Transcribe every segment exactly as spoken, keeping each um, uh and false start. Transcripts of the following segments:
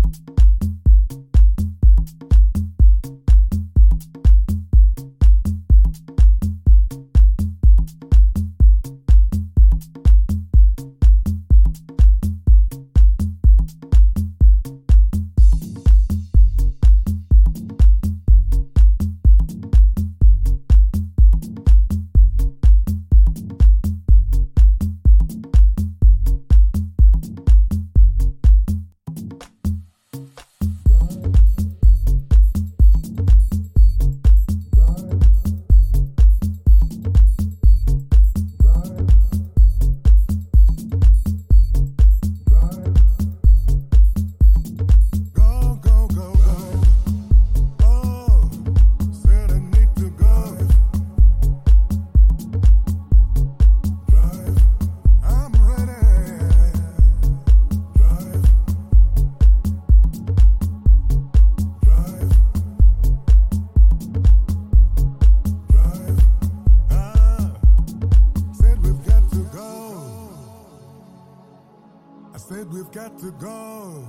we've got to go.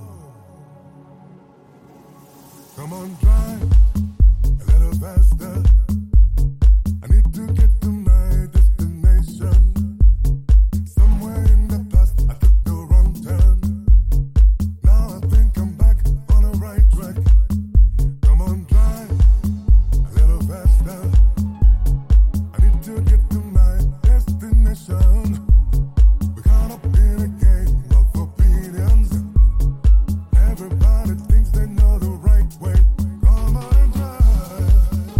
Come on, drive a little faster. I need to get to my destination. Somewhere in the past, I took the wrong turn. Now I think I'm back on the right track. Come on, drive a little faster. I need to get to my destination. We're caught up in a game of opinions. Everybody thinks they know the right way. Come on, drive.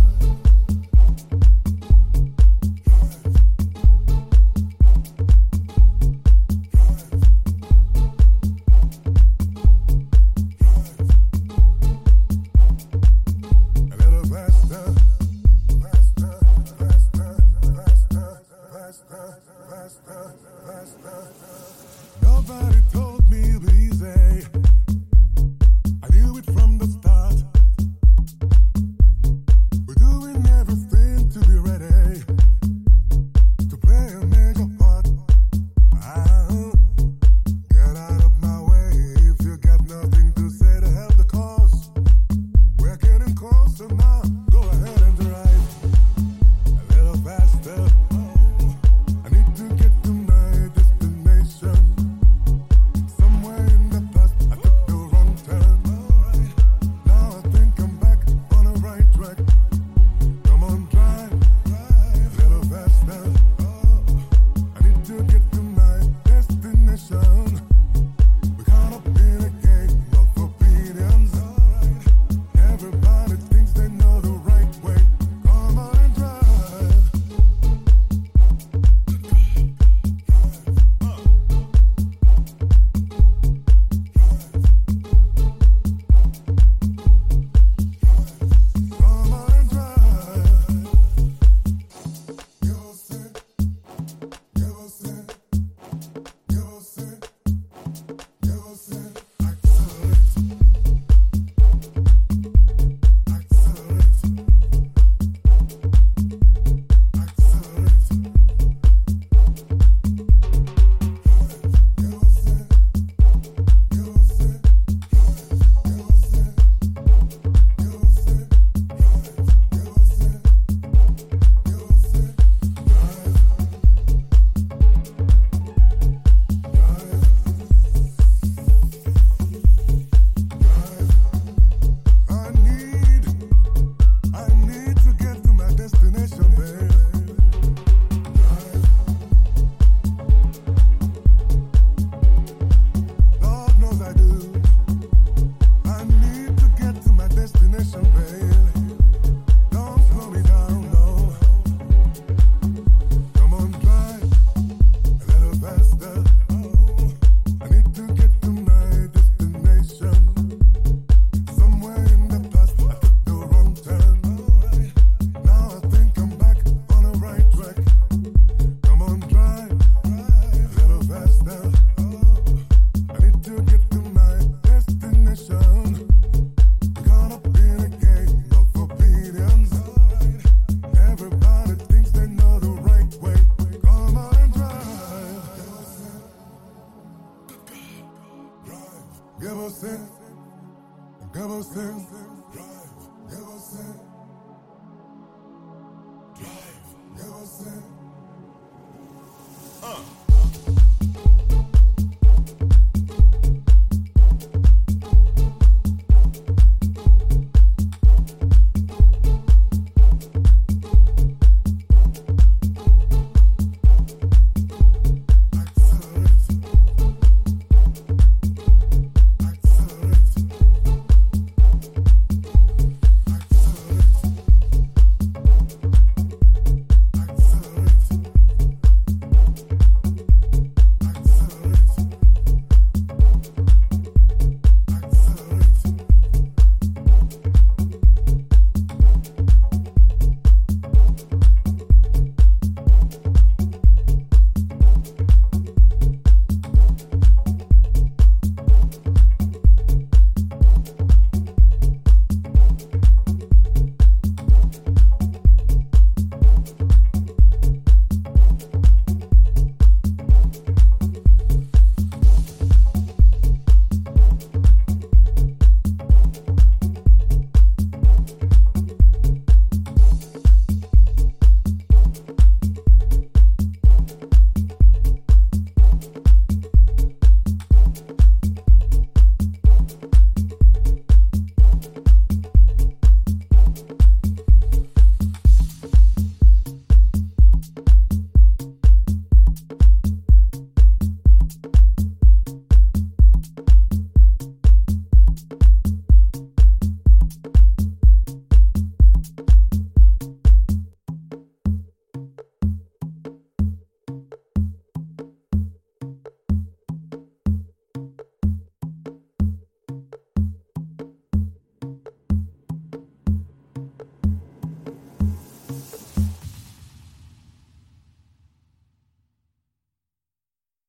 A little faster, faster, faster, faster, faster, faster, faster. Nobody told me it'd be easy. Give us sin, drive, give us sin.